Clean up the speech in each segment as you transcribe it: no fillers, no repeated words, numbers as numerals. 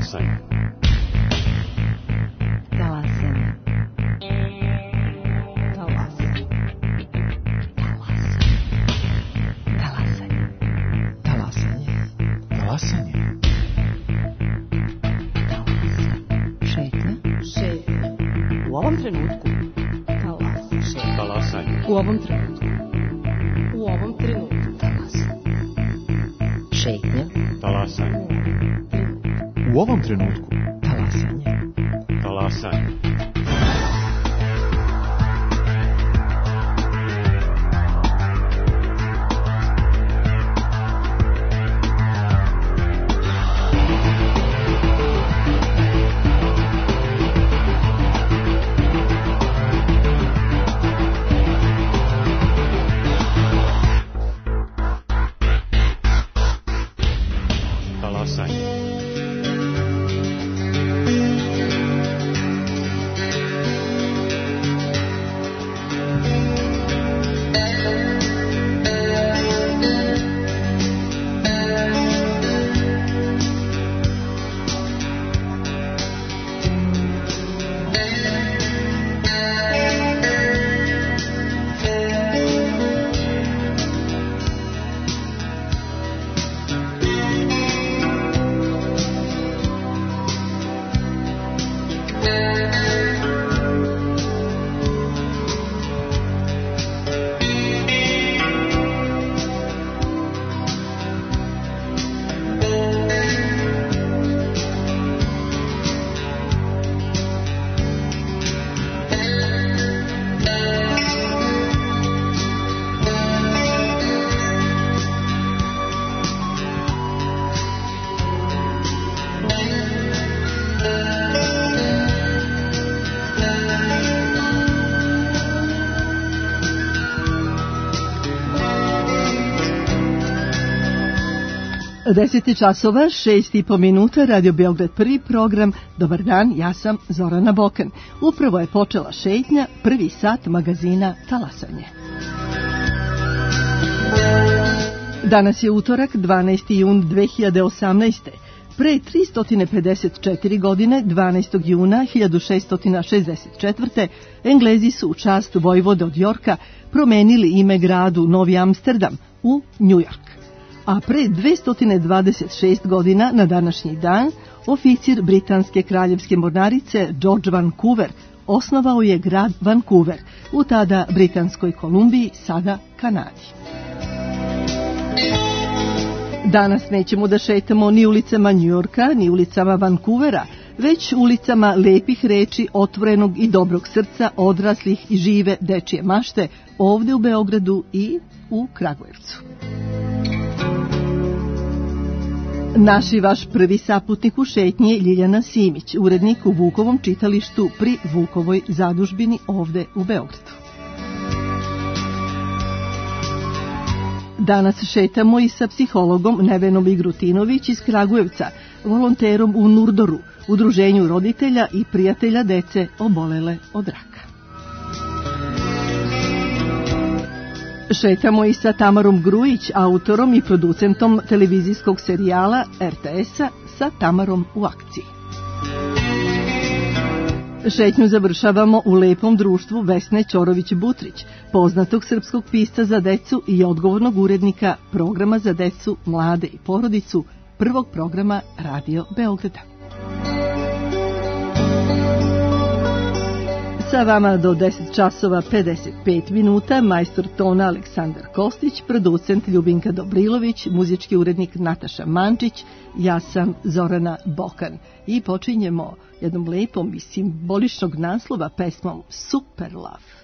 Talasanje. Talasanje. Talasanje. Talasanje. Talasanje. Talasanje. Šetnja. Šetnja. U ovom trenutku. Talasanje. Talasanje. U ovom trenutku. U ovom trenutku. Talasanje. Šetnja. Talasanje. U ovom trenutku. Talasanje. Talasanje. Deset časova, 6,5 minuta, Radio Beograd, prvi program. Dobar dan, ja sam Zorana Bokan. Upravo je počela šetnja, prvi sat magazina Talasanje. Danas je utorak, 12. jun 2018. Pre 354 godine, 12. juna 1664. Englezi su u čast vojvode od Jorka promenili ime gradu Novi Amsterdam u New York. A pre 226 godina na današnji dan oficir britanske kraljevske mornarice George Vancouver osnovao je grad Vancouver u tada Britanskoj Kolumbiji, sada Kanadi. Danas nećemo da šetamo ni ulicama Njujorka, ni ulicama Vancouvera, već ulicama lepih reči, otvorenog i dobrog srca, odraslih i žive dečije mašte ovde u Beogradu i u Kragujevcu. Naš i vaš prvi saputnik u šetnji je Ljiljana Simić, urednik u Vukovom čitalištu pri Vukovoj zadužbini ovde u Beogradu. Danas šetamo i sa psihologom Nevenom Igrutinović iz Kragujevca, volonterom u Nurdoru, udruženju roditelja i prijatelja dece obolele od raka. Šetamo i sa Tamarom Grujić, autorom i producentom televizijskog serijala RTS-a Sa Tamarom u akciji. Šetnju završavamo u lepom društvu Vesne Ćorović-Butrić, poznatog srpskog pisca za decu i odgovornog urednika programa za decu, mlade i porodicu, prvog programa Radio Beograda. Sa vama do 10 časova 55 minuta, majstor tona Aleksandar Kostić, producent Ljubinka Dobrilović, muzički urednik Nataša Mančić, ja sam Zorana Bokan. I počinjemo jednom lepom i simboličnog naslova pesmom Super Love.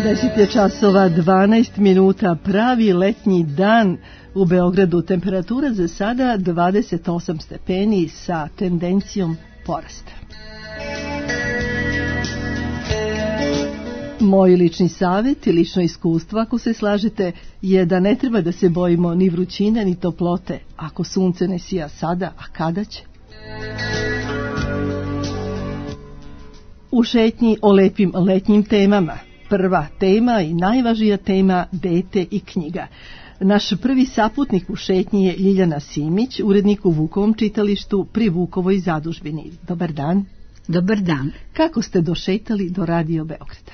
10 je časova 12 minuta, pravi letnji dan u Beogradu. Temperatura za sada 28 stepeni sa tendencijom porasta. Moj lični savjet i lično iskustvo, ako se slažete, je da ne treba da se bojimo ni vrućine ni toplote, ako sunce ne sija sada, a kada će? U šetnji o lepim letnjim temama. Prva tema i najvažnija tema, dete i knjiga. Naš prvi saputnik u šetnji je Ljiljana Simić, urednik u Vukovom čitalištu pri Vukovoj zadužbini. Dobar dan. Dobar dan. Kako ste došetali do Radio Beograda?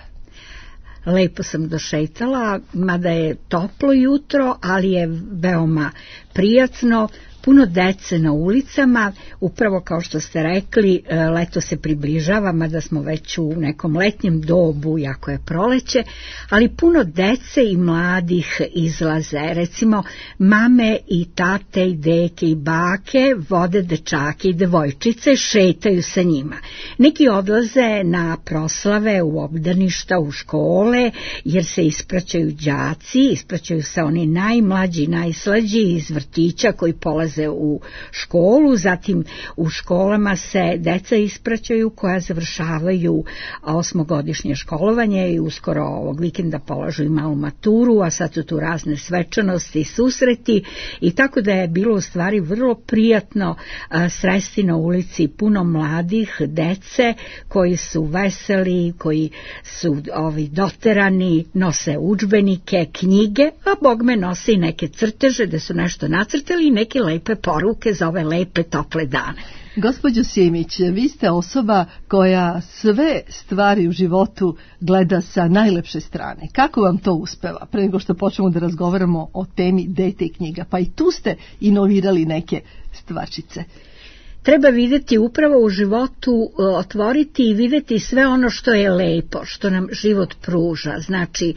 Lepo sam došetala, mada je toplo jutro, ali je veoma prijatno. Puno dece na ulicama, upravo kao što ste rekli, leto se približava, mada smo već u nekom letnjem dobu, jako je proleće, ali puno dece i mladih izlaze. Recimo, mame i tate i deke i bake vode dečake i devojčice, šetaju sa njima. Neki odlaze na proslave u obdaništa, u škole, jer se ispraćaju đaci, ispraćaju se oni najmlađi, najslađi iz vrtića koji polaze u školu, zatim u školama se deca ispraćaju koja završavaju 8-godišnje školovanje i uskoro ovog vikenda polažu i malu maturu, a sad su tu razne svečanosti i susreti, i tako da je bilo u stvari vrlo prijatno sresti na ulici puno mladih dece koji su veseli, koji su doterani, nose udžbenike, knjige, a bogme nose i neke crteže da su nešto nacrtali i neke lepe poruke za ove lepe tople dane. Gospođo Simić, vi ste osoba koja sve stvari u životu gleda sa najlepše strane. Kako vam to uspeva? Pre nego što počnemo da razgovaramo o temi dete i knjiga, pa i tu ste inovirali neke stvarčice. Treba vidjeti upravo u životu, otvoriti i vidjeti sve ono što je lepo, što nam život pruža. Znači,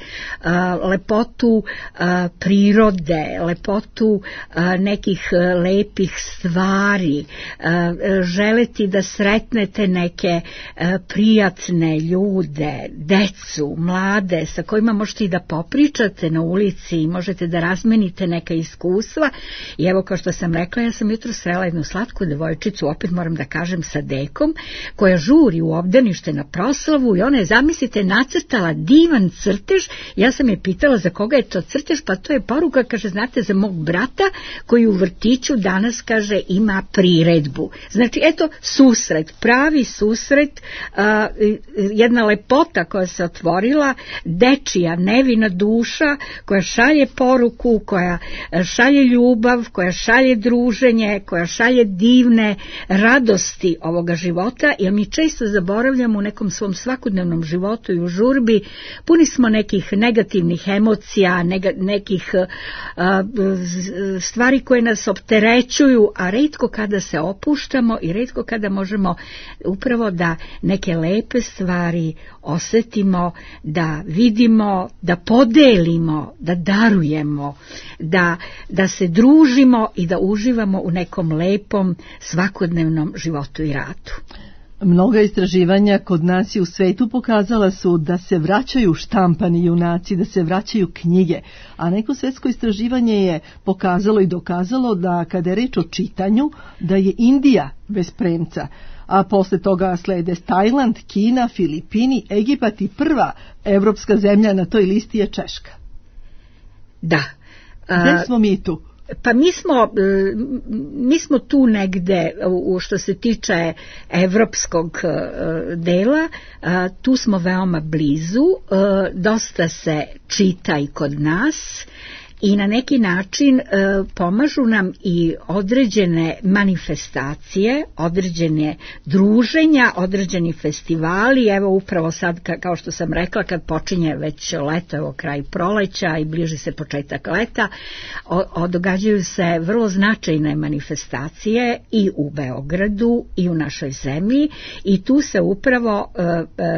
lepotu prirode, lepotu nekih lepih stvari, želeti da sretnete neke prijatne ljude, decu, mlade, sa kojima možete i da popričate na ulici i možete da razmenite neka iskustva. I evo, kao što sam rekla, ja sam jutro srela jednu slatku devojčicu, opet moram da kažem sa dekom, koja žuri u obdanište na proslavu i ona je, zamislite, nacrtala divan crtež. Ja sam je pitala za koga je to crtež, pa to je poruka, kaže, znate, za mog brata koji u vrtiću danas, kaže, ima priredbu. Znači, eto, susret, pravi susret, jedna lepota koja se otvorila, dečija, nevina duša, koja šalje poruku, koja šalje ljubav, koja šalje druženje, koja šalje divne radosti ovoga života, jer mi često zaboravljamo u nekom svom svakodnevnom životu i u žurbi, puni smo nekih negativnih emocija, nekih stvari koje nas opterećuju, a retko kada se opuštamo i retko kada možemo upravo da neke lepe stvari osjetimo, da vidimo, da podelimo, da darujemo, da se družimo i da uživamo u nekom lepom svakodnevnom životu i radu. Mnoga istraživanja kod nas i u svetu pokazala su da se vraćaju štampani junaci, da se vraćaju knjige, a neko svetsko istraživanje je pokazalo i dokazalo da kada je reč o čitanju, da je Indija bez premca, a posle toga slede Tajland, Kina, Filipini, Egipat i prva evropska zemlja na toj listi je Češka. Da. Gde smo mi tu? Pa mi smo tu negde, što se tiče evropskog dela, tu smo veoma blizu, dosta se čita i kod nas i na neki način pomažu nam i određene manifestacije, određene druženja, određeni festivali. Evo upravo sad, kao što sam rekla, kad počinje već leto, evo kraj proleća i bliži se početak leta, događaju se vrlo značajne manifestacije i u Beogradu i u našoj zemlji i tu se upravo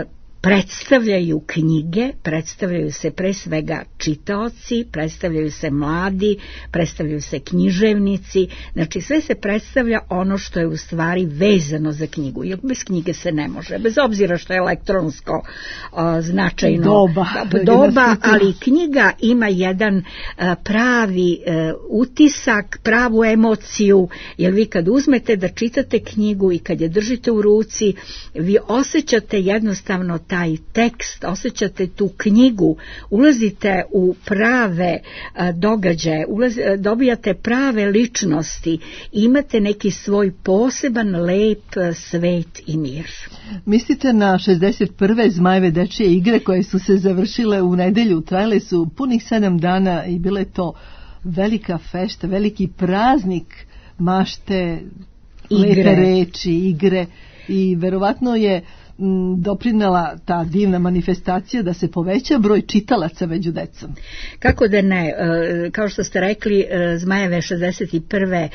predstavljaju knjige, predstavljaju se pre svega čitaoci, predstavljaju se mladi, predstavljaju se književnici, znači sve se predstavlja ono što je u stvari vezano za knjigu, jer bez knjige se ne može, bez obzira što je elektronsko značajno doba, ali knjiga ima jedan pravi utisak, pravu emociju, jer vi kad uzmete da čitate knjigu i kad je držite u ruci, vi osjećate jednostavno taj tekst, osjećate tu knjigu, ulazite u prave događaje, dobijate prave ličnosti, imate neki svoj poseban lep svet i mir. Mislite na 61. Zmajeve dečije igre koje su se završile u nedelju, trajale su punih 7 dana i bile to velika fešta, veliki praznik mašte, lepe reči, igre i verovatno je doprinela ta divna manifestacija da se poveća broj čitalaca među decom. Kako da ne, kao što ste rekli, Zmajeve 61.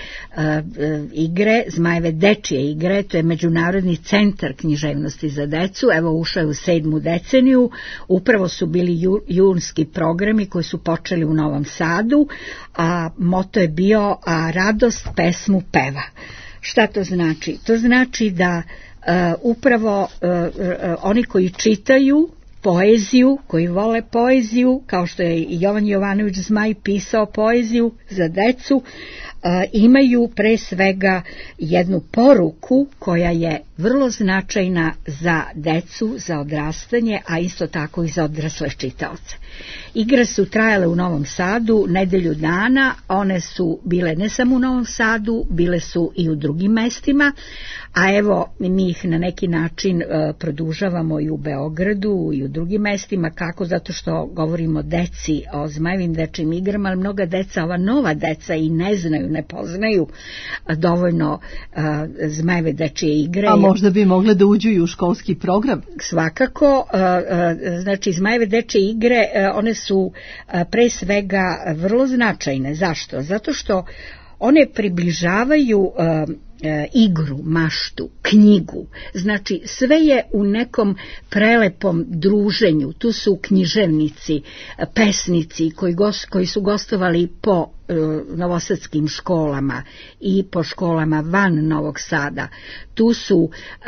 igre, Zmajeve dečije igre, to je Međunarodni centar književnosti za decu, evo ušao je u 7. deceniju, upravo su bili junski programi koji su počeli u Novom Sadu, a moto je bio a radost pesmu peva. Šta to znači? To znači da upravo oni koji čitaju poeziju, koji vole poeziju, kao što je Jovan Jovanović Zmaj pisao poeziju za decu, imaju pre svega jednu poruku koja je vrlo značajna za decu, za odrastanje, a isto tako i za odrasle čitaoce. Igre su trajale u Novom Sadu nedelju dana, one su bile ne samo u Novom Sadu, bile su i u drugim mestima, a evo mi ih na neki način produžavamo i u Beogradu i u drugim mestima. Kako? Zato što govorimo deci o Zmajevim dečijim igrama, ali mnoga deca, ova nova deca i ne znaju, ne poznaju dovoljno Zmajeve dečije igre. A možda bi mogle da uđu i u školski program? Svakako, znači Zmajeve dečije igre, one su pre svega vrlo značajne. Zašto? Zato što one približavaju igru, maštu, knjigu. Znači sve je u nekom prelepom druženju. Tu su književnici, pesnici koji su gostovali po novosadskim školama i po školama van Novog Sada. Tu su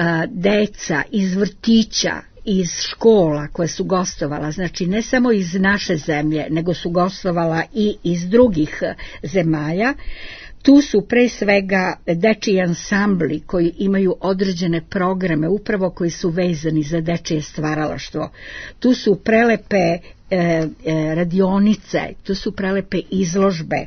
deca iz vrtića, iz škola koje su gostovala, znači ne samo iz naše zemlje, nego su gostovala i iz drugih zemalja. Tu su pre svega dečiji ansambli koji imaju određene programe, upravo koji su vezani za dečije stvaralaštvo. Tu su prelepe radionice, tu su prelepe izložbe,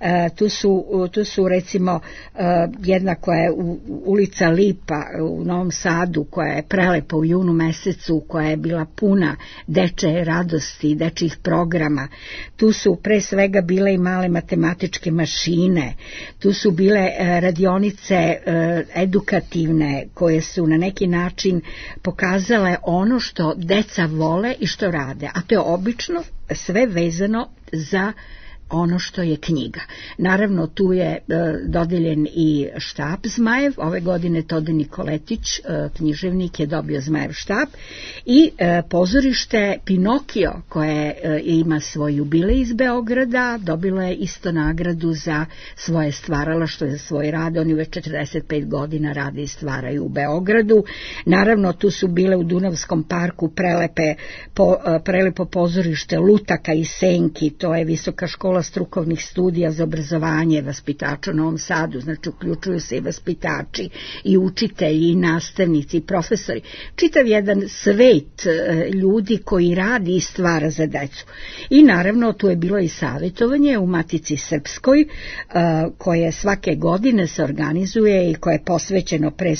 tu su recimo jedna koja je ulica Lipa u Novom Sadu, koja je prelepa u junu mesecu, koja je bila puna dečje radosti, dečjih programa. Tu su pre svega bile i male matematičke mašine, tu su bile radionice edukativne koje su na neki način pokazale ono što deca vole i što rade, a to je obično sve vezano za ono što je knjiga. Naravno tu je dodeljen i štap Zmajev, ove godine Tode Nikoletić, književnik, je dobio Zmajev štap i pozorište Pinokio koje ima svoj jubilej iz Beograda, dobilo je isto nagradu za svoje stvaralaštvo, za svoj rad. Oni već 45 godina rade i stvaraju u Beogradu. Naravno tu su bile u Dunavskom parku prelepo pozorište Lutaka i Senki, to je visoka škola strukovnih studija za obrazovanje vaspitača u Novom Sadu, znači uključuju se i vaspitači i učitelji i nastavnici i profesori, čitav jedan svet ljudi koji radi i stvara za decu. I naravno tu je bilo i savjetovanje u Matici Srpskoj koje svake godine se organizuje i koje je posvećeno pre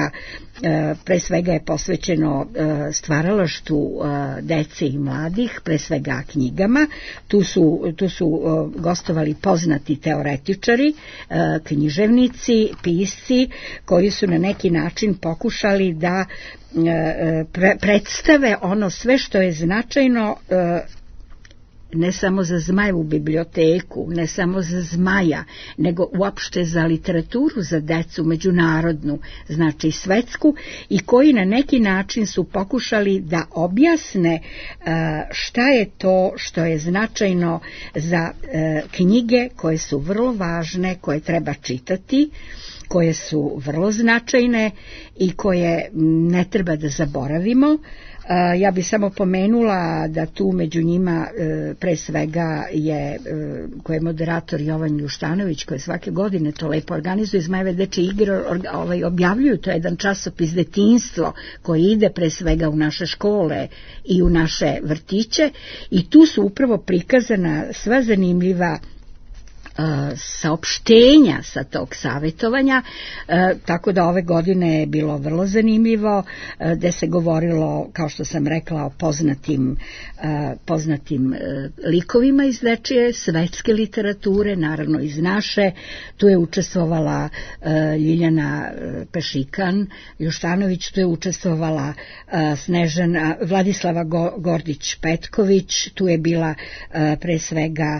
svega je posvećeno stvaralaštvu dece i mladih, pre svega knjigama. Tu su gostovali poznati teoretičari, književnici, pisci koji su na neki način pokušali da predstave ono sve što je značajno ne samo za Zmajevu biblioteku, ne samo za Zmaja, nego uopšte za literaturu za decu međunarodnu, znači svetsku, i koji na neki način su pokušali da objasne šta je to što je značajno za knjige koje su vrlo važne, koje treba čitati, koje su vrlo značajne i koje ne treba da zaboravimo. Ja bih samo pomenula da tu među njima pre svega je, koji je moderator Jovan Ljuštanović, koji svake godine to lepo organizuje, Zmajeve dečje igre objavljuju, to je jedan časopis Detinjstvo koji ide pre svega u naše škole i u naše vrtiće, i tu su upravo prikazana sva zanimljiva saopštenja sa tog savjetovanja, tako da ove godine je bilo vrlo zanimljivo, gde se govorilo, kao što sam rekla, o poznatim likovima iz dečije svetske literature, naravno iz naše. Tu je učestvovala Ljiljana Pešikan Ljuštanović, tu je učestvovala Vladislava Gordić-Petković, tu je bila pre svega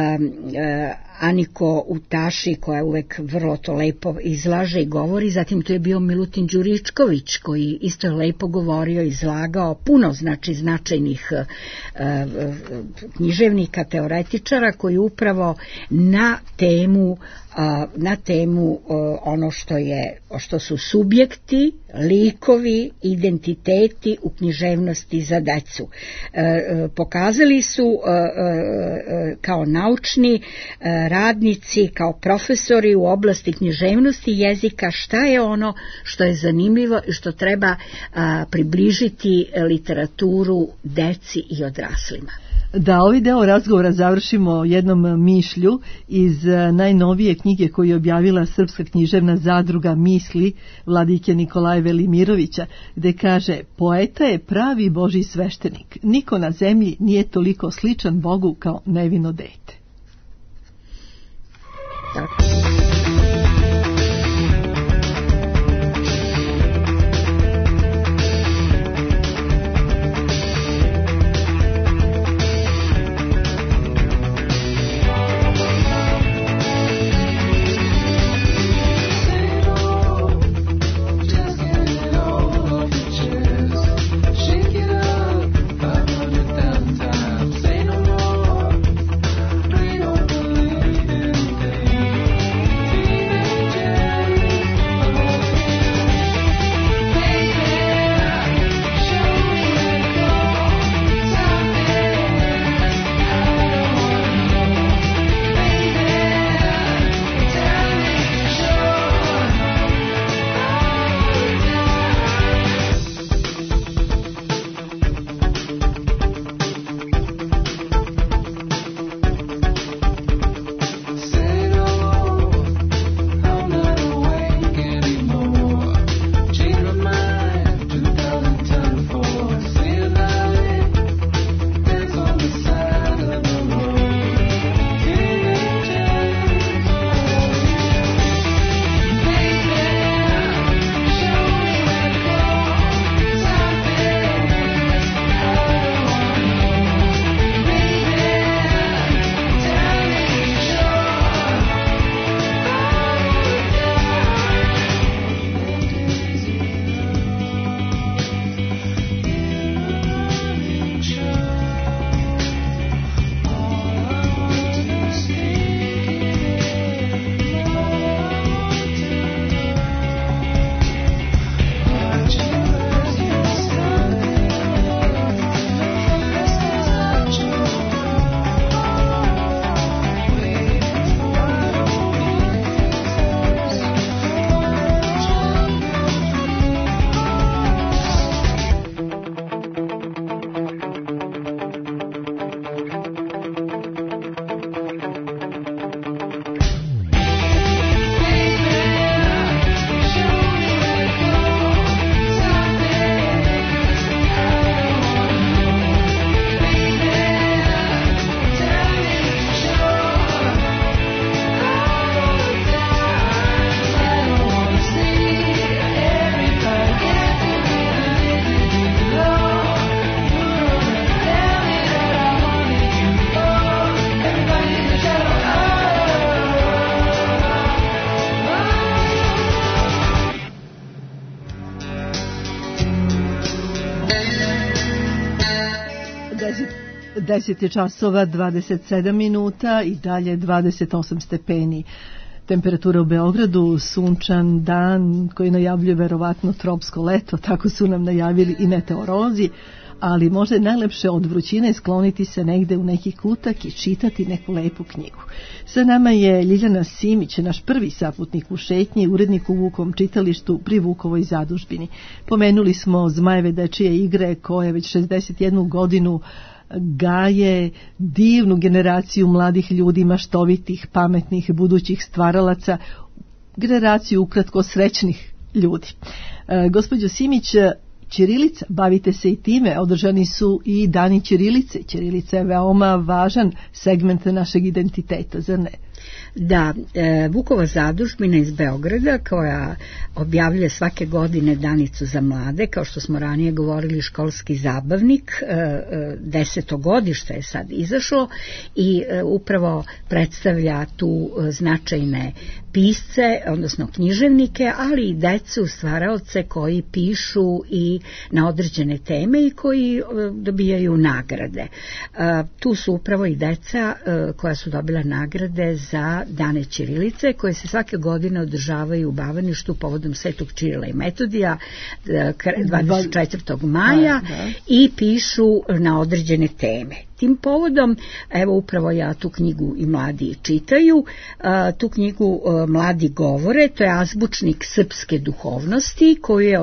Aniko Utaši, koja uvek vrlo to lepo izlaže i govori. Zatim tu je bio Milutin Đuričković, koji isto je lepo govorio, izlagao puno značajnih književnika, teoretičara, koji upravo na temu ono što su subjekti, likovi, identiteti u književnosti za decu. Pokazali su kao naučni radnici, kao profesori u oblasti književnosti jezika šta je ono što je zanimljivo i što treba približiti literaturu deci i odraslima. Da ovaj deo razgovora završimo jednom mišlju iz najnovije knjige koju je objavila Srpska književna zadruga Misli vladike Nikolaja Velimirovića, gde kaže: poeta je pravi Božji sveštenik. Niko na zemlji nije toliko sličan Bogu kao nevino dete. Tako. 10 je časova 27 minuta i dalje 28 stepeni. Temperatura u Beogradu, sunčan dan koji najavljuje verovatno tropsko leto, tako su nam najavili i meteorolozi, ali možda je najlepše od vrućine skloniti se negde u neki kutak i čitati neku lepu knjigu. Sa nama je Ljiljana Simić, naš prvi saputnik u šetnji, urednik u Vukovom čitalištu pri Vukovoj zadužbini. Pomenuli smo Zmajeve dečije igre koje već 61 godinu gaje divnu generaciju mladih ljudi, maštovitih, pametnih, budućih stvaralaca, generaciju ukratko srećnih ljudi. Gospođo Simić, ćirilica, bavite se i time, održani su i dani ćirilice. Ćirilica je veoma važan segment našeg identiteta, zar ne? Da, Vukova zadužbina iz Beograda koja objavljuje svake godine danicu za mlade, kao što smo ranije govorili, školski zabavnik, 10. godište je sad izašlo i upravo predstavlja tu značajne pisce, odnosno književnike, ali i decu, stvaraoce koji pišu i na određene teme i koji dobijaju nagrade. Tu su upravo i deca koja su dobila nagrade za dane ćirilice koje se svake godine održavaju u Bavaništu povodom Svetog Ćirila i Metodija 24. maja i pišu na određene teme. Tim povodom, evo upravo ja tu knjigu i mladi čitaju, tu knjigu Mladi govore, to je azbučnik srpske duhovnosti koju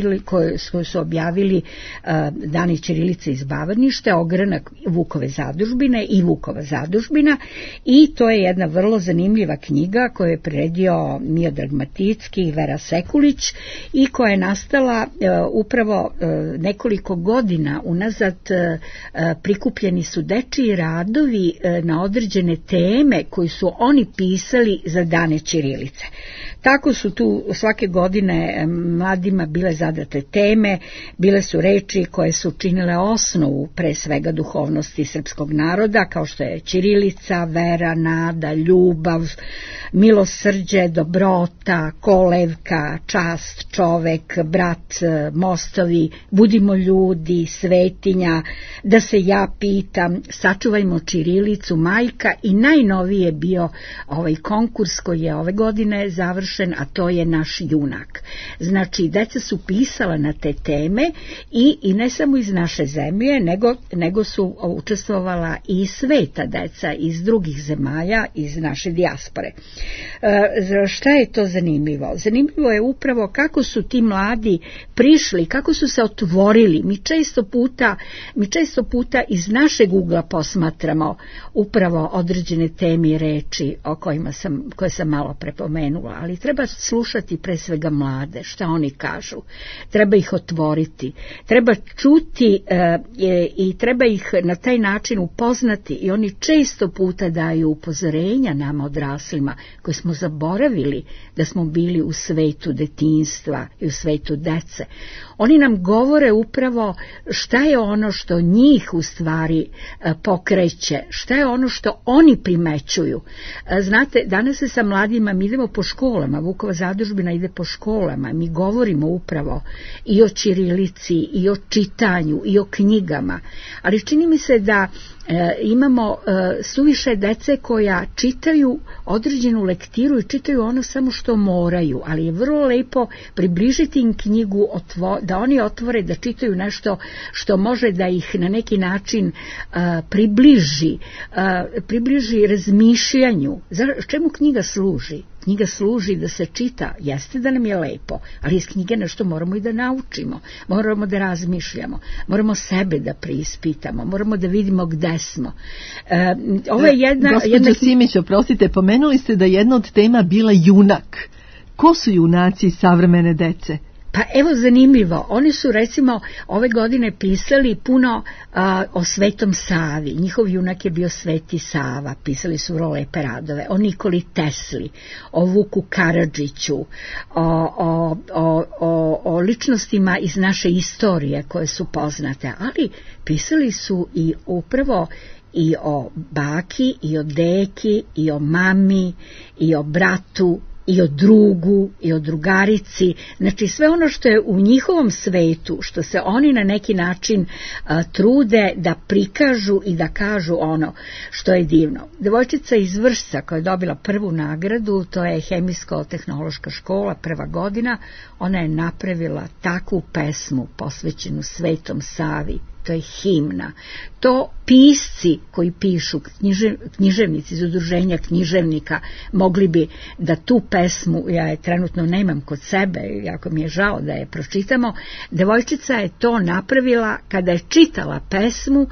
su objavili dani ćirilice iz Bavanište, ogranak Vukove zadužbine i Vukova zadužbina, i to je jedna vrlo zanimljiva knjiga koju je priredio Miodrag Maticki i Vera Sekulić i koja je nastala upravo nekoliko godina unazad. Prikupljeni su dečiji radovi na određene teme koji su oni pisali za dane ćirilice. Tako su tu svake godine mladima bile zadate teme, bile su reči koje su činile osnovu pre svega duhovnosti srpskog naroda, kao što je ćirilica, vera, nada, ljubav, milosrđe, dobrota, kolevka, čast, čovek, brat, mostovi, budimo ljudi, svetinja, da se ja pitam, sačuvajmo ćirilicu, majka, i najnoviji je bio ovaj konkurs koji je ove godine završen, a to je naš junak. Znači, deca su pisala na te teme i ne samo iz naše zemlje, nego su učestvovala i sveta deca iz drugih zemalja, iz naše dijaspore. Šta je to zanimljivo? Zanimljivo je upravo kako su ti mladi prišli, kako su se otvorili. Mi često puta iz našeg ugla posmatramo upravo određene teme i reči koje sam malo prepomenula, ali treba slušati pre svega mlade, šta oni kažu. Treba ih otvoriti, treba čuti i treba ih na taj način upoznati, i oni često puta daju upozorenja nama odraslima koji smo zaboravili da smo bili u svetu detinjstva i u svetu dece. Oni nam govore upravo šta je ono što njih u stvari pokreće, šta je ono što oni primećuju. Znate, danas se sa mladima, mi idemo po školama, Vukova zadužbina ide po školama, mi govorimo upravo i o ćirilici, i o čitanju, i o knjigama, ali čini mi se da imamo suviše dece koja čitaju određenu lektiru i čitaju ono samo što moraju, ali je vrlo lepo približiti im knjigu, da oni otvore, da čitaju nešto što može da ih na neki način približi razmišljanju. Čemu knjiga služi? Knjiga služi da se čita, jeste da nam je lepo, ali iz knjige nešto moramo i da naučimo, moramo da razmišljamo, moramo sebe da preispitamo, moramo da vidimo gde smo. Ovo je Gospođo Simić, oprostite, pomenuli ste da jedna od tema bila junak. Ko su junaci savremene dece? Pa evo, zanimljivo, oni su recimo ove godine pisali puno o Svetom Savi. Njihov junak je bio Sveti Sava, pisali su vrlo lepe radove, o Nikoli Tesli, o Vuku Karadžiću, o ličnostima iz naše istorije koje su poznate, ali pisali su i upravo i o baki, i o deki, i o mami, i o bratu, i o drugu i o drugarici, znači sve ono što je u njihovom svetu, što se oni na neki način trude da prikažu i da kažu ono što je divno. Devojčica iz Vršca koja je dobila prvu nagradu, to je Hemijsko-tehnološka škola, prva godina, ona je napravila takvu pesmu posvećenu Svetom Savi. To je himna. To pisci koji pišu, književnici iz udruženja književnika, mogli bi da tu pesmu, ja je trenutno nemam kod sebe, jako mi je žao da je pročitamo, devojčica je to napravila kada je čitala pesmu,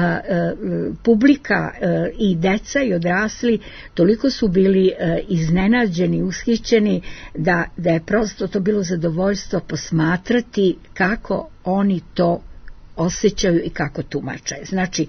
publika i deca i odrasli toliko su bili iznenađeni, ushićeni da je prosto to bilo zadovoljstvo posmatrati kako oni to osjećaju i kako tumače. Znači,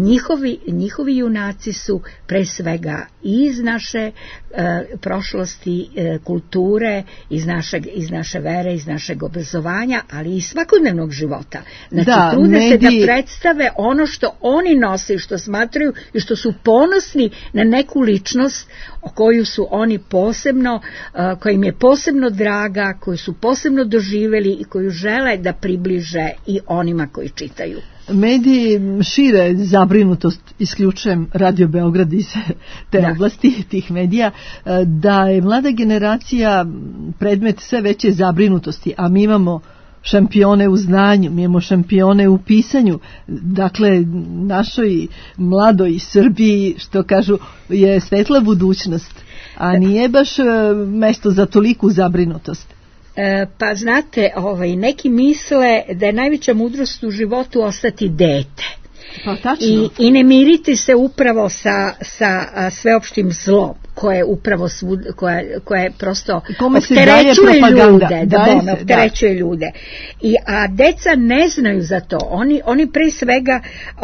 njihovi junaci su pre svega iz naše prošlosti, kulture, iz naše vere, iz našeg obrazovanja, ali i svakodnevnog života. Znači, trude se da predstave ono što oni nose, što smatraju i što su ponosni na neku ličnost o koju su oni posebno, koja im je posebno draga, koju su posebno doživjeli i koju žele da približe i onima koji čitaju. Mediji šire zabrinutost, isključujem Radio Beograd iz te oblasti, tih medija, da je mlada generacija predmet sve veće zabrinutosti, a mi imamo šampione u znanju, mi imamo šampione u pisanju, dakle našoj mladoj Srbiji, što kažu, je svetla budućnost, a nije baš mesto za toliku zabrinutost. Pa znate, neki misle da je najveća mudrost u životu ostati dete. Pa tačno. I ne miriti se upravo sa sveopštim zlom koje upravo koje prosto opterećuje ljude, opterećuje ljude. A deca ne znaju za to. Oni pre svega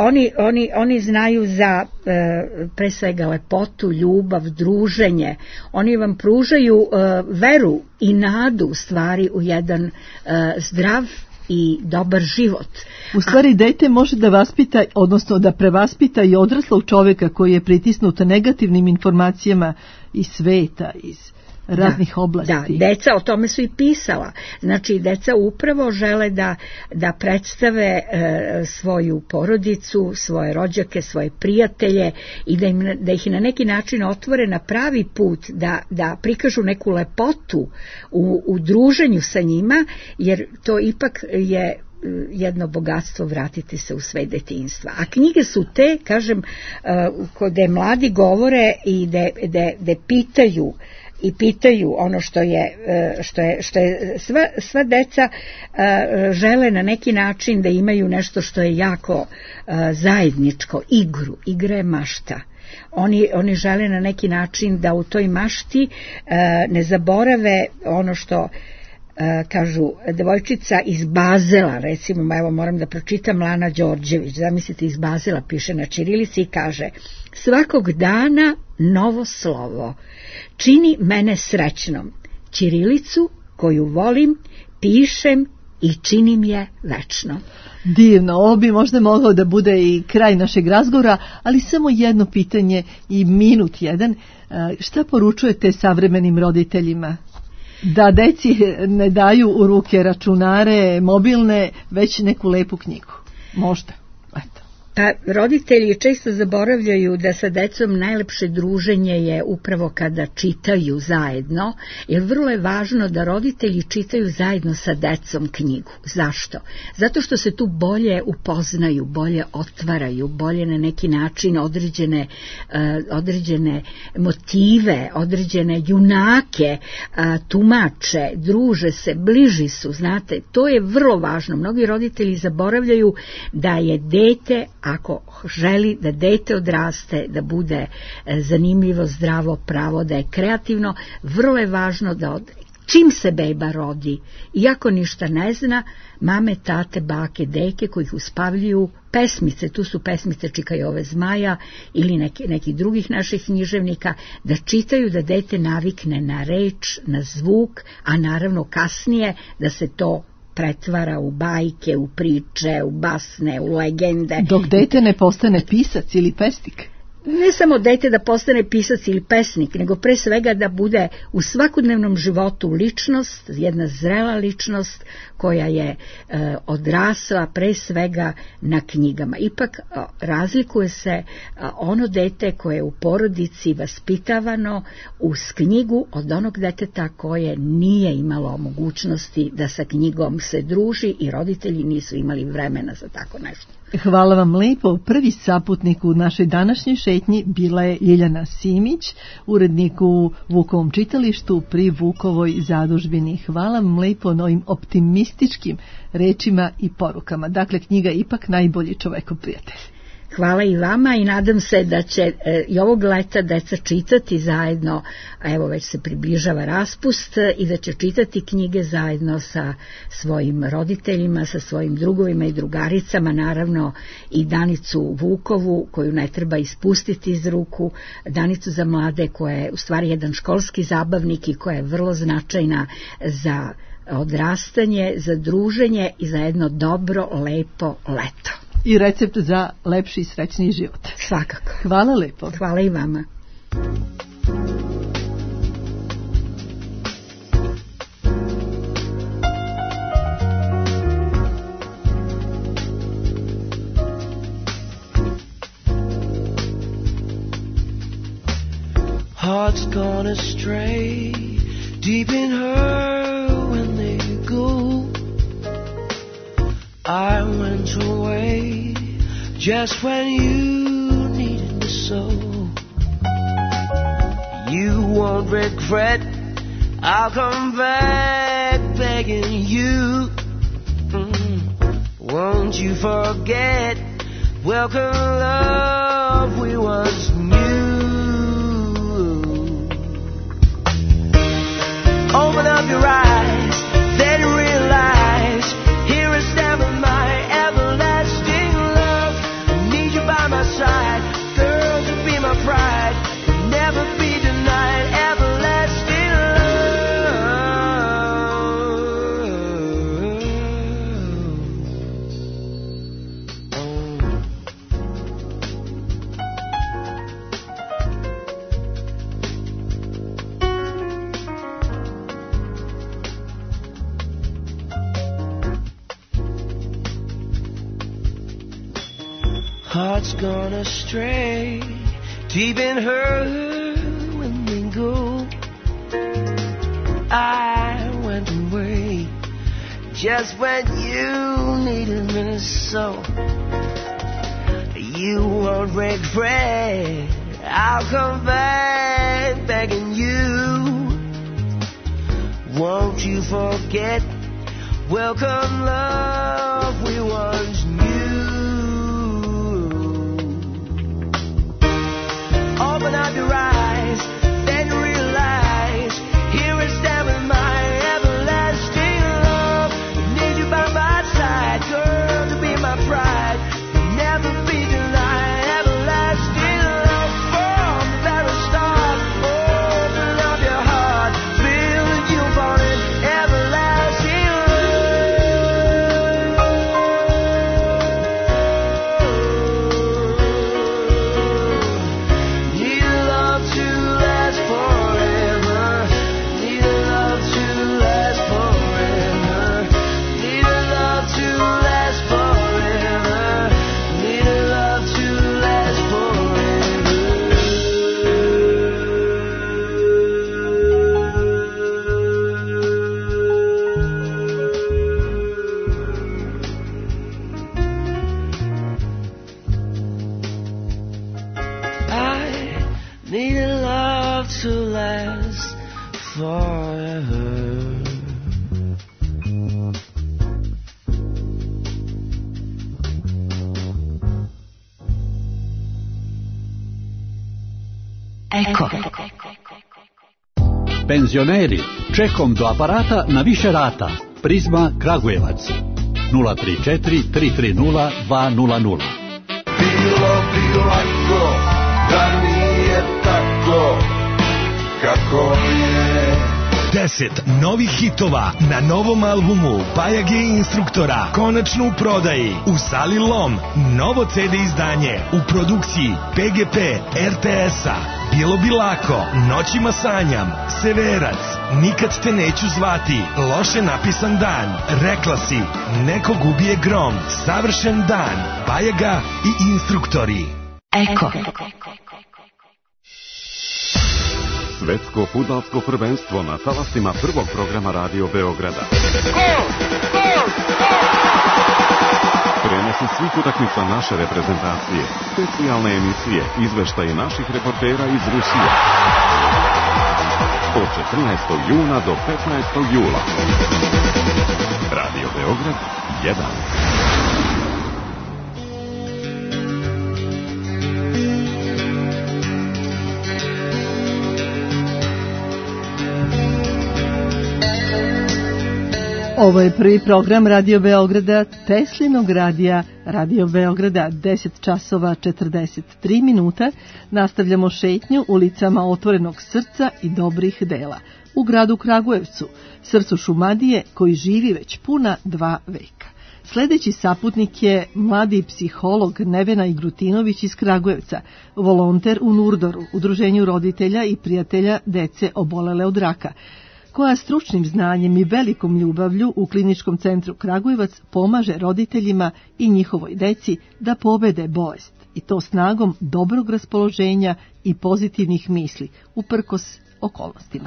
oni znaju za pre svega lepotu, ljubav, druženje. Oni vam pružaju veru i nadu u stvari u jedan zdrav i dobar život. U stvari dete može da vaspita, odnosno da prevaspita i odraslog čovjeka koji je pritisnut negativnim informacijama iz sveta, iz raznih oblasti. Da, deca o tome su i pisala. Znači, deca upravo žele da predstave svoju porodicu, svoje rođake, svoje prijatelje i da ih na neki način otvore na pravi put, da prikažu neku lepotu u druženju sa njima, jer to ipak je jedno bogatstvo vratiti se u sve detinjstva. A knjige su te, kažem, gde mladi govore i gde pitaju ono što je sva deca žele na neki način da imaju nešto što je jako zajedničko, igra je mašta. Oni žele na neki način da u toj mašti ne zaborave ono što kažu, devojčica iz Bazela, recimo, evo moram da pročitam, Lana Đorđević, zamislite, iz Bazela piše na ćirilici i kaže: svakog dana novo slovo čini mene srećnom, ćirilicu koju volim pišem i činim je večno. Divno, ovo bi možda moglo da bude i kraj našeg razgovora, ali samo jedno pitanje i minut jedan. Šta poručujete savremenim roditeljima? Da deci ne daju u ruke računare, mobilne, već neku lepu knjigu. Možda. Eto. Pa roditelji često zaboravljaju da sa decom najlepše druženje je upravo kada čitaju zajedno, jer vrlo je važno da roditelji čitaju zajedno sa decom knjigu. Zašto? Zato što se tu bolje upoznaju, bolje otvaraju, bolje na neki način određene motive, određene junake tumače, druže se, bliži su, znate, to je vrlo važno. Mnogi roditelji zaboravljaju da je dete, ako želi da dete odraste, da bude zanimljivo, zdravo, pravo, da je kreativno, vrlo je važno da čim se beba rodi, iako ništa ne zna, mame, tate, bake, deke koji ih uspavljuju pesmice, tu su pesmice Čikajove Zmaja ili nekih drugih naših književnika, da čitaju, da dete navikne na reč, na zvuk, a naravno kasnije da se to pretvara u bajke, u priče, u basne, u legende. Dok dete ne postane pisac ili pesnik. ne samo dete da postane pisac ili pesnik, nego pre svega da bude u svakodnevnom životu ličnost, jedna zrela ličnost koja je odrasla pre svega na knjigama. Ipak razlikuje se ono dete koje je u porodici vaspitavano uz knjigu od onog deteta koje nije imalo mogućnosti da sa knjigom se druži i roditelji nisu imali vremena za tako nešto. Hvala vam lepo. Prvi saputnik u našoj današnjoj šetnji bila je Ljiljana Simić, urednik u Vukovom čitalištu pri Vukovoj zadužbini. Hvala vam lepo na ovim optimističkim rečima i porukama. Dakle, knjiga je ipak najbolji čovekov prijatelj. Hvala i vama i nadam se da će i ovog leta deca čitati zajedno, a evo već se približava raspust, i da će čitati knjige zajedno sa svojim roditeljima, sa svojim drugovima i drugaricama, naravno i Danicu Vukovu koju ne treba ispustiti iz ruku, Danicu za mlade koja je u stvari jedan školski zabavnik i koja je vrlo značajna za odrastanje, za druženje i za jedno dobro, lepo leto. I recept za lepši i srećniji život. Svakako. Hvala lepo. Hvala i vama. Hearts gone astray, deep in her when they go. I went away just when you needed me so. You won't regret, I'll come back begging you. Won't you forget, welcome love we once knew. Open up your eyes, then realize, here I stand with my everlasting love. I need you by my side, girl, to be my pride, never be denied, everlasting heart's gone astray, deep in her when they go. I went away just when you needed me so. You won't regret, I'll come back begging you. Won't you forget, welcome love we once knew. Open up your eyes, then realize, here I stand with my everlasting love. I need you by my side, girl, to be my pride, never be denied, everlasting love from the very start. Open up your heart, feel that you want it, everlasting Eko. Penzioneri, čekom do aparata na više rata. Prizma Kragujevac 034 330 200. Bilo bi lako da nije tako kako je, 10 novih hitova na novom albumu Bajage i Instruktora, konačno u prodaji u Sali Lom. Novo CD izdanje u produkciji PGP RTS-a. Bilo bi lako, Noćima sanjam, Severac, Nikad te neću zvati, Loše napisan dan, Rekla si, Nekog ubije grom, Savršen dan, Bajaga i Instruktori. Eko. Svetsko fudbalsko prvenstvo na talasima prvog programa Radio Beograda. Prenosi svih utakmica naše reprezentacije, specijalne emisije, izveštaje naših reportera iz Rusije. Od 14. juna do 15. jula. Radio Beograd 1. Ovo je prvi program Radio Beograda, Teslinog radija, Radio Beograda, 10 časova 43 minuta. Nastavljamo šetnju ulicama otvorenog srca i dobrih dela u gradu Kragujevcu, srcu Šumadije koji živi već puna 2 veka. Sljedeći saputnik je mladi psiholog Nevena Igrutinović iz Kragujevca, volonter u Nurdoru, udruženju roditelja i prijatelja dece obolele od raka, koja stručnim znanjem i velikom ljubavlju u Kliničkom centru Kragujevac pomaže roditeljima i njihovoj deci da pobede bolest, i to snagom dobrog raspoloženja i pozitivnih misli, uprkos okolnostima.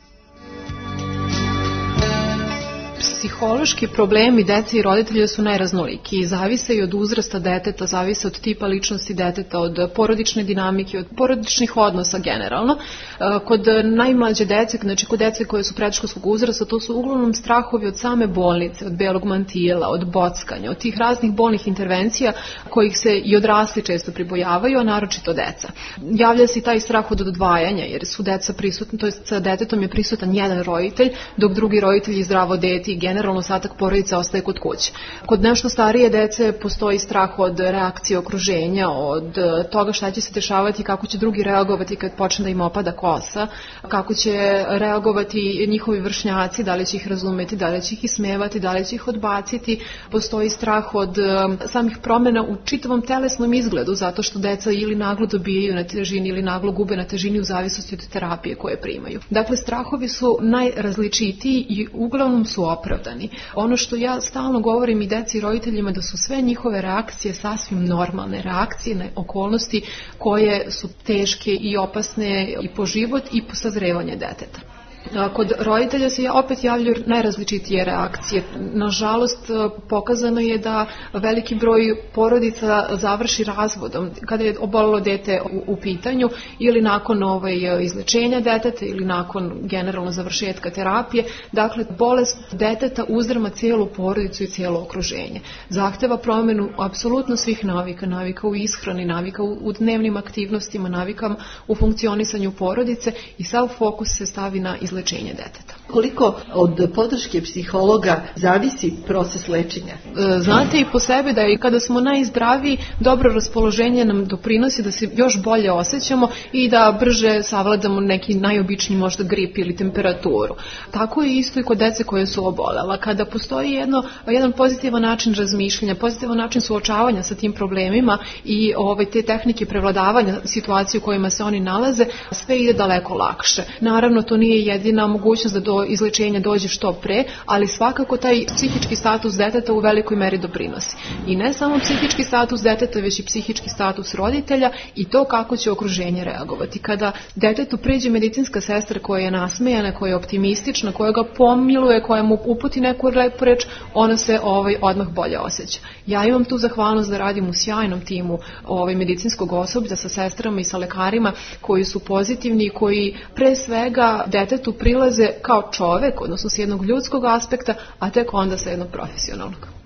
Psihološki problemi dece i roditelja su najraznoliki i zavise i od uzrasta deteta, zavise od tipa ličnosti deteta, od porodične dinamike, od porodičnih odnosa generalno. Kod najmlađe dece, znači kod dece koje su predškolskog uzrasta, to su uglavnom strahovi od same bolnice, od belog mantila, od bockanja, od tih raznih bolnih intervencija kojih se i odrasli često pribojavaju, a naročito deca. Javlja se i taj strah od odvajanja, jer su deca prisutni, to jest sa detetom je prisutan jedan roditelj, dok drugi roditelj je zdravo dete i generalno ostatak porodice ostaje kod kuće. Kod nešto starije dece postoji strah od reakcije okruženja, od toga šta će se dešavati, kako će drugi reagovati kad počne da im opada kosa, kako će reagovati njihovi vršnjaci, da li će ih razumeti, da li će ih ismevati, da li će ih odbaciti. Postoji strah od samih promjena u čitavom telesnom izgledu, zato što deca ili naglo dobijaju na težini ili naglo gube na težini u zavisnosti od terapije koje primaju. Dakle, strahovi su najrazličitiji i uglavnom su opravdani. Ono što ja stalno govorim i deci i roditeljima, da su sve njihove reakcije sasvim normalne reakcije na okolnosti koje su teške i opasne i po život i po sazrevanje deteta. Kod roditelja se opet javljaju najrazličitije reakcije. Nažalost, pokazano je da veliki broj porodica završi razvodom kada je obolelo dete u pitanju ili nakon izlečenja deteta ili nakon generalno završetka terapije. Dakle, bolest deteta uzdrma cijelu porodicu i cijelo okruženje. Zahteva promjenu apsolutno svih navika, navika u ishrani, navika u dnevnim aktivnostima, navika u funkcionisanju porodice i sav fokus se stavi na izlečenje deteta. Koliko od podrške psihologa zavisi proces lečenja? Znate i po sebi da i kada smo najzdraviji, dobro raspoloženje nam doprinosi da se još bolje osjećamo i da brže savladamo neki najobičniji možda grip ili temperaturu. Tako je isto i kod dece koje su obolela. Kada postoji jedan pozitivan način razmišljanja, pozitivan način suočavanja sa tim problemima i te tehnike prevladavanja situacije u kojima se oni nalaze, sve ide daleko lakše. Naravno, to nije jedina mogućnost da do izlečenja dođe što pre, ali svakako taj psihički status deteta u velikoj meri doprinosi. I ne samo psihički status deteta, već i psihički status roditelja i to kako će okruženje reagovati. Kada detetu priđe medicinska sestra koja je nasmejana, koja je optimistična, koja ga pomiluje, koja mu uputi neku lepu reč, ona se odmah bolje osjeća. Ja imam tu zahvalnost da radim u sjajnom timu medicinskog osoblja sa sestrama i sa lekarima koji su pozitivni i koji pre svega detetu prilaze kao čovek, odnosno s jednog ljudskog aspekta, a tek onda sa jednog profesionalnog.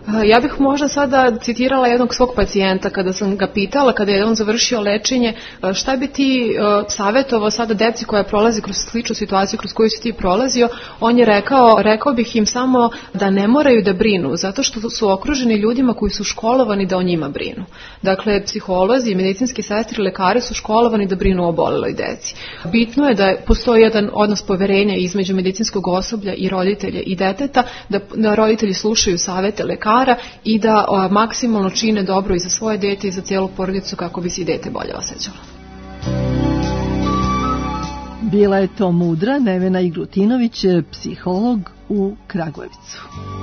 Ja bih možda sada citirala jednog svog pacijenta kada sam ga pitala, kada je on završio lečenje, šta bi ti savjetovao sada deci koja prolazi kroz sličnu situaciju kroz koju si ti prolazio. On je rekao bih im samo da ne moraju da brinu, zato što su okruženi ljudima koji su školovani da o njima brinu. Dakle, psiholozi, medicinski sestri, lekari su školovani da brinu o oboleloj deci. Bitno je da postoji jedan odnos poverenja između medicinskog osoblja i roditelja i deteta, da roditelji slušaju savete lekara i da maksimalno čine dobro i za svoje dete i za cijelu porodicu kako bi se i dete bolje osjećalo. Bila je to mudra Nevena Igrutinović, psiholog u Kragujevcu.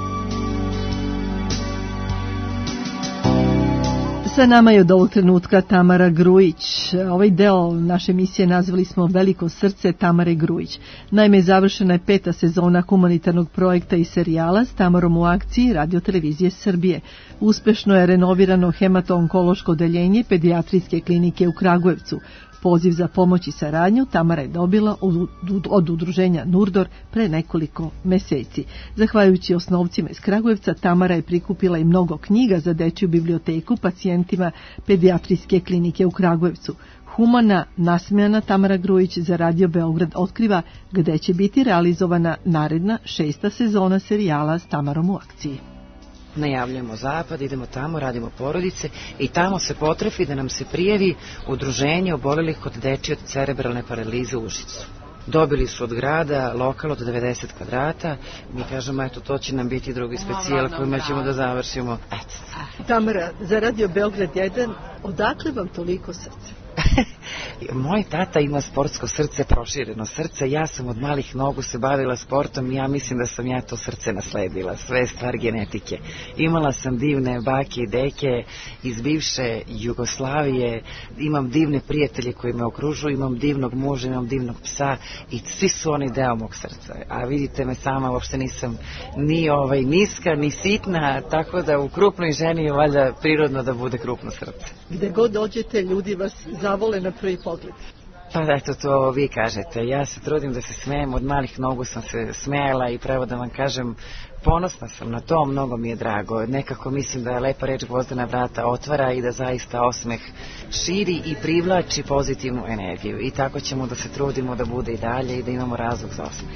Sa nama je od ovog trenutka Tamara Grujić. Ovaj deo naše emisije nazvali smo Veliko srce Tamare Grujić. Naime, završena je 5. sezona humanitarnog projekta i serijala s Tamarom u akciji Radio-televizije Srbije. Uspešno je renovirano hemato-onkološko odeljenje pedijatrijske klinike u Kragujevcu. Poziv za pomoć i saradnju Tamara je dobila od udruženja Nurdor pre nekoliko meseci. Zahvaljujući osnovcima iz Kragujevca, Tamara je prikupila i mnogo knjiga za dečju biblioteku pacijentima pedijatrijske klinike u Kragujevcu. Humana, nasmejana Tamara Grujić za Radio Beograd otkriva gde će biti realizovana naredna 6. sezona serijala s Tamarom u akciji. Najavljujemo zapad, idemo tamo, radimo porodice i tamo se potrefi da nam se prijavi udruženje obolelih od dečije od cerebralne paralize u Užicu. Dobili su od grada lokal od 90 kvadrata. Mi kažemo, eto, to će nam biti drugi specijal kojima ćemo da završimo. Tamara, za Radio Beograd 1, odakle vam toliko srce? Moj tata ima sportsko srce, prošireno srce. Ja sam od malih nogu se bavila sportom i ja mislim da sam ja to srce nasledila. Sve je stvar genetike. Imala sam divne bake i deke iz bivše Jugoslavije. Imam divne prijatelje koji me okružuju. Imam divnog muža, imam divnog psa i svi su oni deo mog srca. A vidite me sama, uopšte nisam ni niska, ni sitna, tako da u krupnoj ženi je valjda prirodno da bude krupno srce. Gde god dođete, ljudi vas zavole na prvi pogled. Pa eto, to vi kažete. Ja se trudim da se smejem, od malih nogu sam se smejala i pravo da vam kažem, ponosna sam na to, mnogo mi je drago. Nekako mislim da je lepa reč gvozdena vrata otvara i da zaista osmeh širi i privlači pozitivnu energiju. I tako ćemo da se trudimo da bude i dalje i da imamo razlog za osmeh.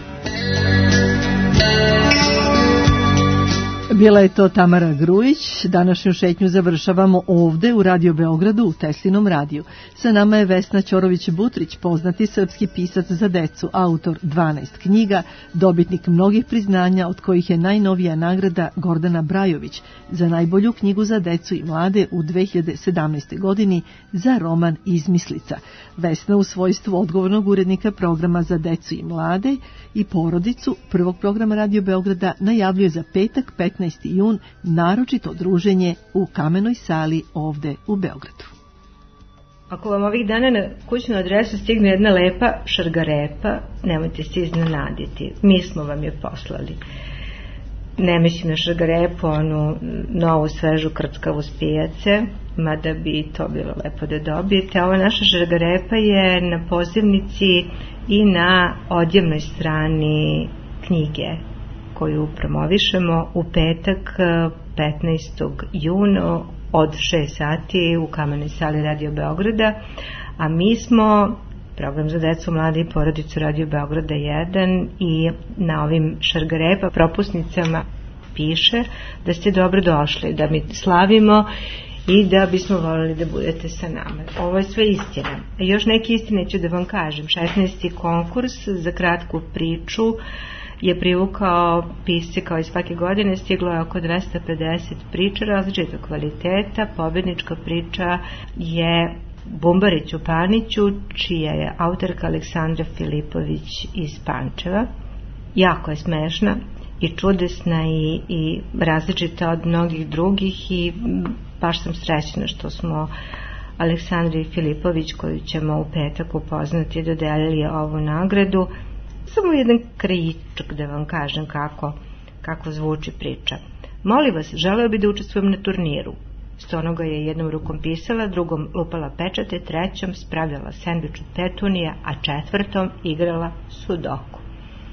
Bila je to Tamara Grujić. Današnju šetnju završavamo ovde u Radio Beogradu u Teslinom radiju. Sa nama je Vesna Ćorović-Butrić, poznati srpski pisac za decu, autor 12 knjiga, dobitnik mnogih priznanja, od kojih je najnovija nagrada Gordana Brajović za najbolju knjigu za decu i mlade u 2017. godini za roman Izmislica. Vesna u svojstvu odgovornog urednika programa za decu i mlade i porodicu prvog programa Radio Beograda najavljuje za petak 15. jun naročito druženje u Kamenoj sali ovde u Beogradu. Ako vam ovih dana na kućnu adresu stigne jedna lepa šargarepa, nemojte se iznenaditi, mi smo vam je poslali. Ne mislim na šargarepu, onu novu svežu krckavu s pijace, mada bi to bilo lepo da dobijete. Ova naša šargarepa je na pozivnici i na odjevnoj strani knjige koju promovišemo u petak 15. juna od 6 sati u Kamenoj sali Radio Beograda, a mi smo program za decu, mlade i porodicu Radio Beograda 1 i na ovim šargarepa propusnicama piše da ste dobro došli, da mi slavimo i da bismo voljeli da budete sa nama. Ovo je sve istina. Još neke istine ću da vam kažem. 16. konkurs za kratku priču je privukao pisce kao i svake godine, stiglo je oko 250 priča različitog kvaliteta. Pobednička priča je Bumbarić u Paniću, čija je autorka Aleksandra Filipović iz Pančeva. Jako je smešna i čudesna i različita od mnogih drugih i baš sam srećna što smo Aleksandri Filipović, koju ćemo u petak upoznati, dodelili ovu nagradu. Samo jedan krajičak da vam kažem kako zvuči priča. Molim vas, želeo bi da učestvujem na turniru. Stonoga je jednom rukom pisala, drugom lupala pečate, trećom spravljala sendvič od petunija, a četvrtom igrala sudoku.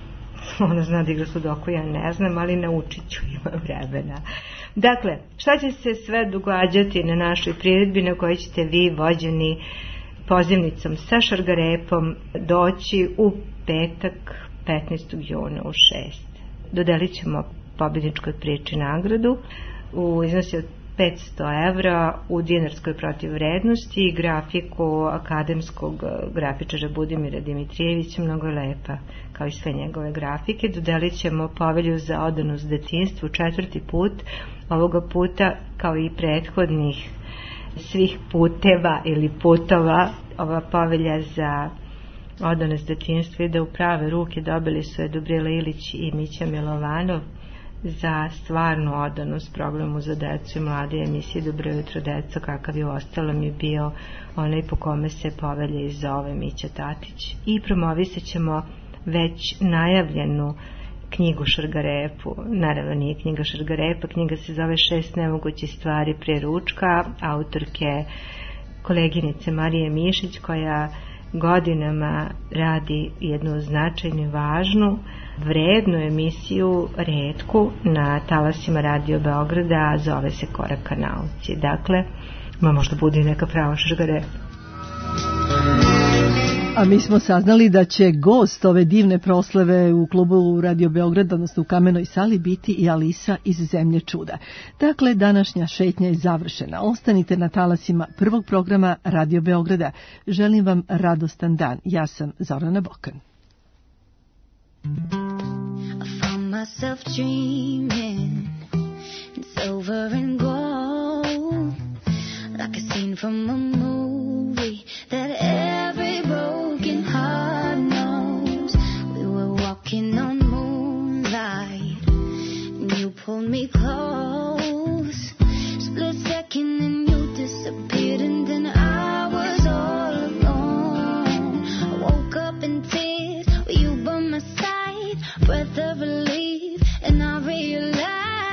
Ona zna da igra sudoku, ja ne znam, ali naučit ću, ima vremena. Dakle, šta će se sve događati na našoj priredbi na kojoj ćete vi, vođeni pozivnicom sa šargarepom, doći u petak 15. juna u 6. Dodelit ćemo pobedničkoj priči nagradu u iznosi od 500 evra u dinarskoj protivvrednosti i grafiku akademskog grafičara Budimira Dimitrijevića, mnogo je lepa kao i sve njegove grafike. Dodelit ćemo povelju za odanost detinjstvu 4. put, ovoga puta kao i prethodnih svih puteva ili putova. Ova povelja za odanost detinjstva ide u prave ruke, dobili su je Dobrila Ilić i Mića Milovanov za stvarnu odanost programu za decu i mlade emisije Dobro jutro deco, kakav je ostalom je bio onaj po kome se povelja i zove Mića Tatić. I promovisat ćemo već najavljenu knjigu Šargarepu. Naravno nije knjiga Šargarepa, knjiga se zove 6 nemogućih stvari pre ručka, autorke koleginice Marije Mišić, koja godinama radi jednu značajnu i važnu, vrednu emisiju, retku, na talasima Radio Beograda, zove se Korak ka nauci. Dakle, možda bude i neka prava Šargarepa. A mi smo saznali da će gost ove divne proslave u klubu Radio Beograd, odnosno u Kamenoj sali, biti i Alisa iz Zemlje čuda. Dakle, današnja šetnja je završena. Ostanite na talasima prvog programa Radio Beograda. Želim vam radostan dan. Ja sam Zorana Bokan. I found myself dreaming in silver and gold, like a scene from a movie that every broken heart knows. We were walking on moonlight and you pulled me close. Split second and you disappeared and then I was all alone. I woke up in tears with you by my side, breath of relief, and I realized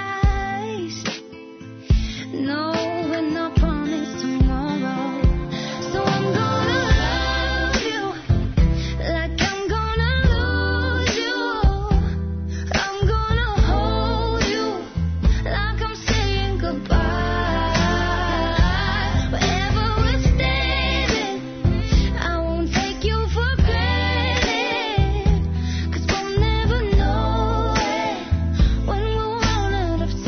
no, we're not promised tomorrow. So I'm gonna love you like I'm gonna lose you. I'm gonna hold you like I'm saying goodbye. Wherever we're standing, I won't take you for granted, 'cause we'll never know it when we're run out of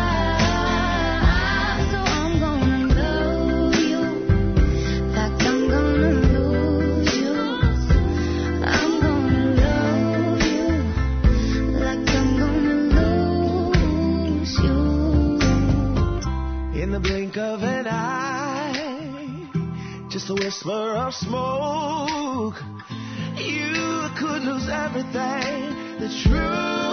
time. So I'm gonna love you like I'm gonna lose you. I'm gonna love you like I'm gonna lose you. In the blink of an eye, just a whisper of smoke, you could lose everything. The truth